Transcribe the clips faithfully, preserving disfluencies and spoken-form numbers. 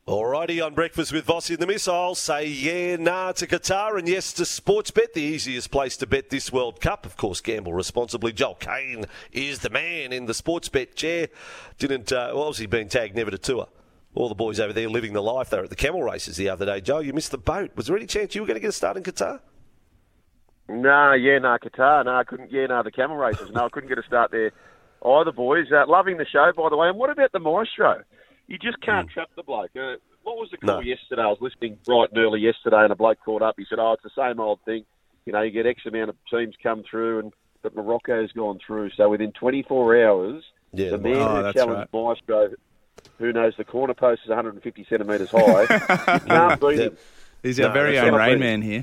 Alrighty, on Breakfast with Vossi and the Missile, say yeah, nah to Qatar and yes to Sportsbet, the easiest place to bet this World Cup. Of course, gamble responsibly. Joel Kane is the man in the Sportsbet chair. Didn't, uh, well, obviously been tagged never to tour. All the boys over there living the life. They were at the camel races the other day. Joel, you missed the boat. Was there any chance you were going to get a start in Qatar? No, yeah, no, Qatar. No, I couldn't, yeah, no, the camel races. No, I couldn't get a start there either, boys. Uh, loving the show, by the way. And what about the maestro? You just can't mm. trap the bloke. Uh, what was the call no. yesterday? I was listening bright and early yesterday, and a bloke called up. He said, oh, it's the same old thing. You know, you get X amount of teams come through, and but Morocco's gone through. So within twenty-four hours, yeah, the man oh, who challenged right. Maestro, who knows the corner post is one hundred fifty centimetres high, you can't beat him. He's our no, very own Rain Man here.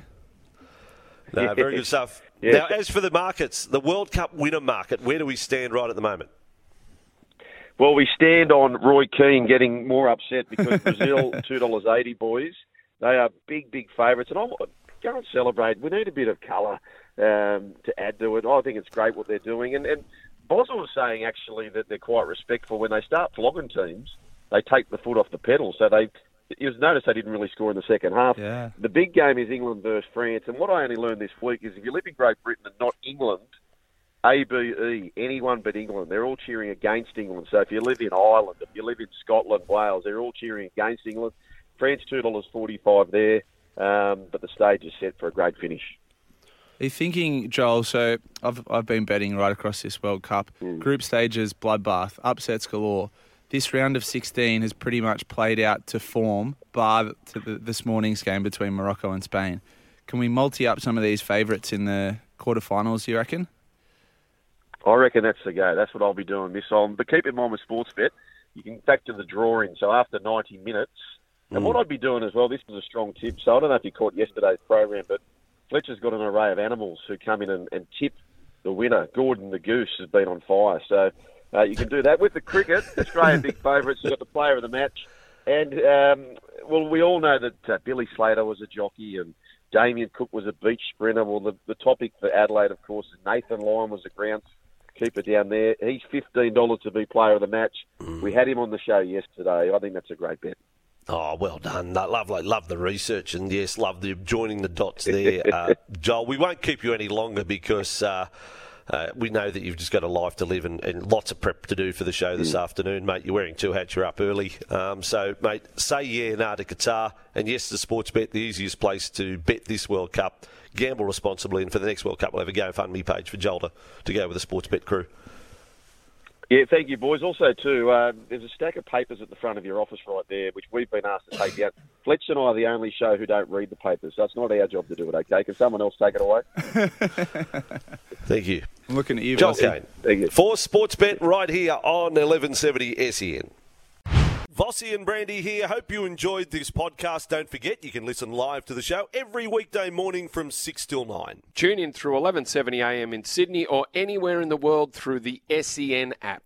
No, very good stuff. Yeah. Now, as for the markets, the World Cup winner market, where do we stand right at the moment? Well, we stand on Roy Keane getting more upset because Brazil, two dollars eighty, boys. They are big, big favourites. And I'm, go and celebrate. We need a bit of colour um, to add to it. I think it's great what they're doing. And, and Boswell was saying, actually, that they're quite respectful. When they start flogging teams, they take the foot off the pedal. So they, you notice they didn't really score in the second half. Yeah. The big game is England versus France. And what I only learned this week is if you live in Great Britain and not England, A B E, anyone but England. They're all cheering against England. So if you live in Ireland, if you live in Scotland, Wales, they're all cheering against England. France, two dollars forty-five there, um, but the stage is set for a great finish. Are you thinking, Joel, so I've I've been betting right across this World Cup. Mm. Group stages, bloodbath, upsets galore. This round of sixteen has pretty much played out to form, bar to the, this morning's game between Morocco and Spain. Can we multi-up some of these favourites in the quarterfinals, you reckon? I reckon that's the go. That's what I'll be doing this on. But keep in mind with Sportsbet, you can factor the drawing. So after ninety minutes, mm. and what I'd be doing as well, this was a strong tip. So I don't know if you caught yesterday's program, but Fletcher's got an array of animals who come in and, and tip the winner. Gordon the Goose has been on fire. So uh, you can do that. With the cricket, Australia big favourites. You've got the player of the match. And, um, well, we all know that uh, Billy Slater was a jockey and Damien Cook was a beach sprinter. Well, the, the topic for Adelaide, of course, is Nathan Lyon was a ground keeper down there. He's fifteen dollars to be player of the match. Mm. We had him on the show yesterday. I think that's a great bet. Oh, well done. Love, like, love the research and, yes, love the joining the dots there. uh, Joel, we won't keep you any longer because uh, uh, we know that you've just got a life to live and, and lots of prep to do for the show this mm. afternoon, mate. You're wearing two hats. You're up early. Um, so, mate, say yeah, nah to Qatar and yes to Sportsbet, the easiest place to bet this World Cup. Gamble responsibly, and for the next World Cup, we'll have a GoFundMe page for Joel to, to go with the Sportsbet crew. Yeah, thank you, boys. Also, too, uh, there's a stack of papers at the front of your office right there, which we've been asked to take out. Fletch and I are the only show who don't read the papers, so it's not our job to do it, okay? Can someone else take it away? Thank you. I'm looking at you, Joel Kane. Thank you. For Sportsbet right here on eleven seventy S E N. Vossi and Brandy here. Hope you enjoyed this podcast. Don't forget, you can listen live to the show every weekday morning from six till nine. Tune in through eleven seventy a m in Sydney or anywhere in the world through the S E N app.